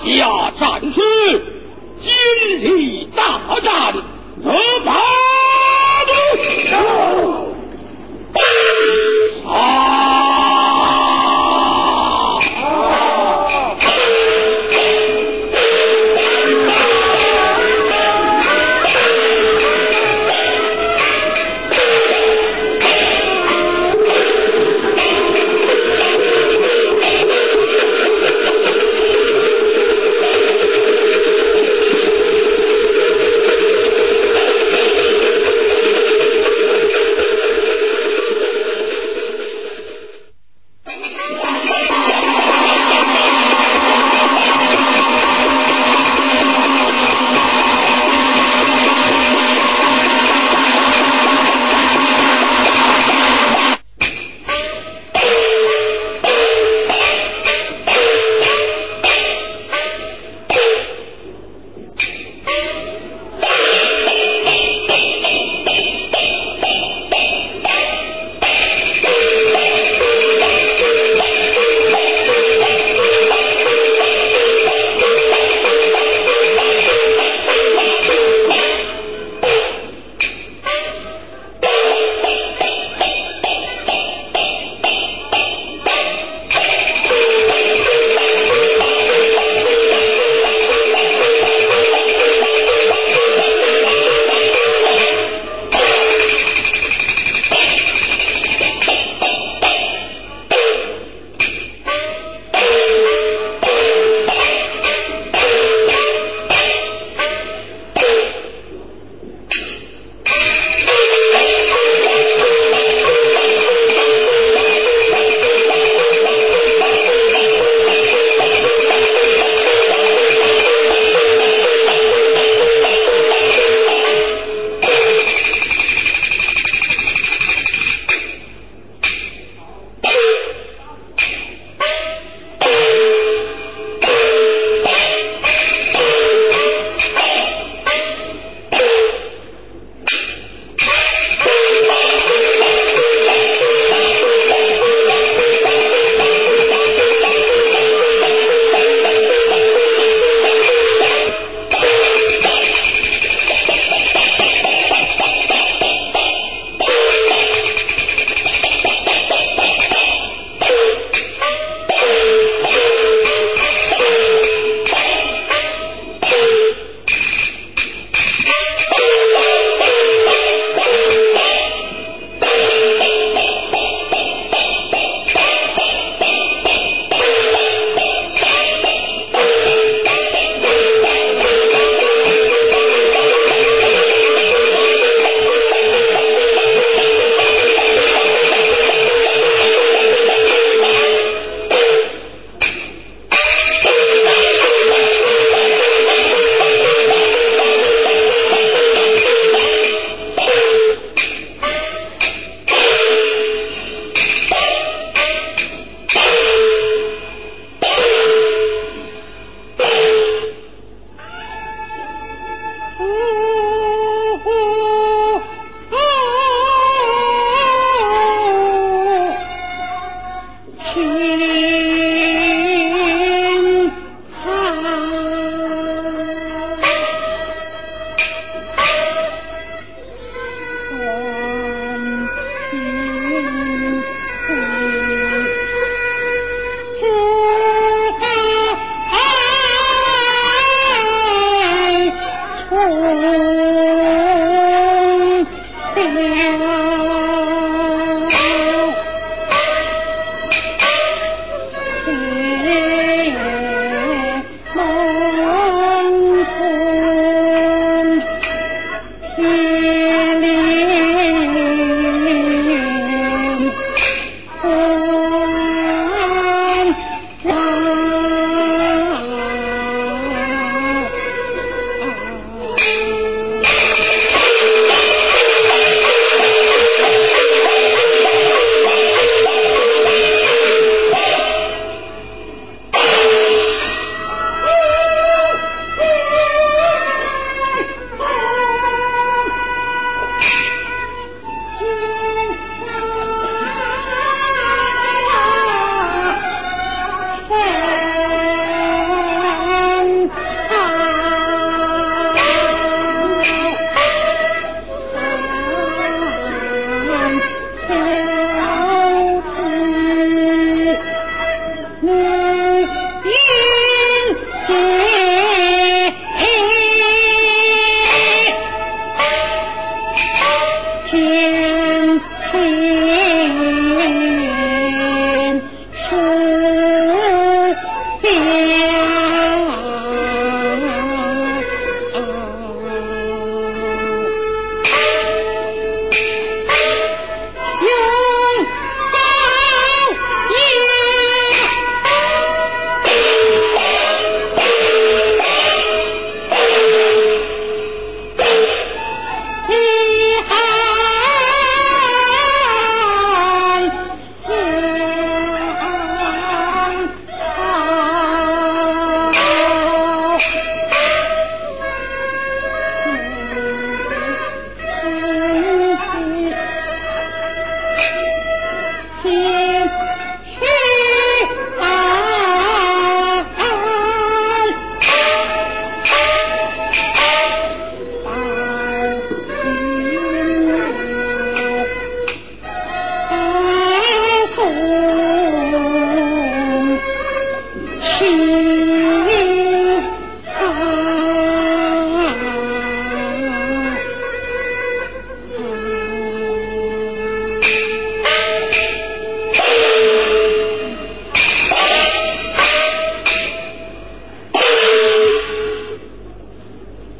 下战士，今日大战，得把路啊！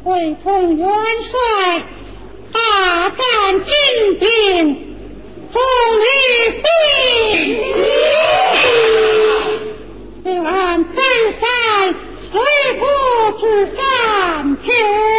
会同元帅大战金兵，终于定。就按登山水泊之战前。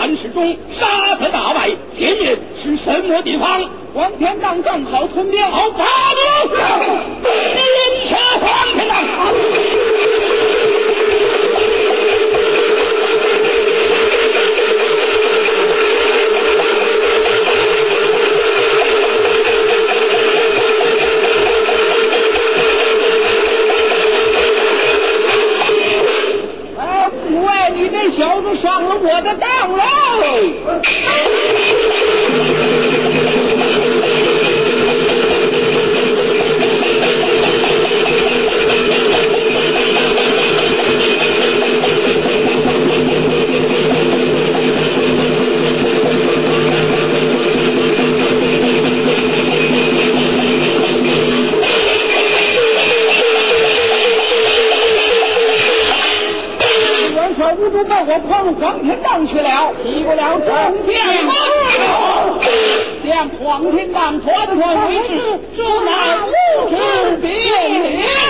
传世中杀得大败，前面是什么地方？ 黄天荡正好村兵， 好八路，林下黄天荡。 你这小子上了我的当喽！无主把我碰黄天荡去了，起不了中箭，将黄天荡抓得回去，就拿无知变了。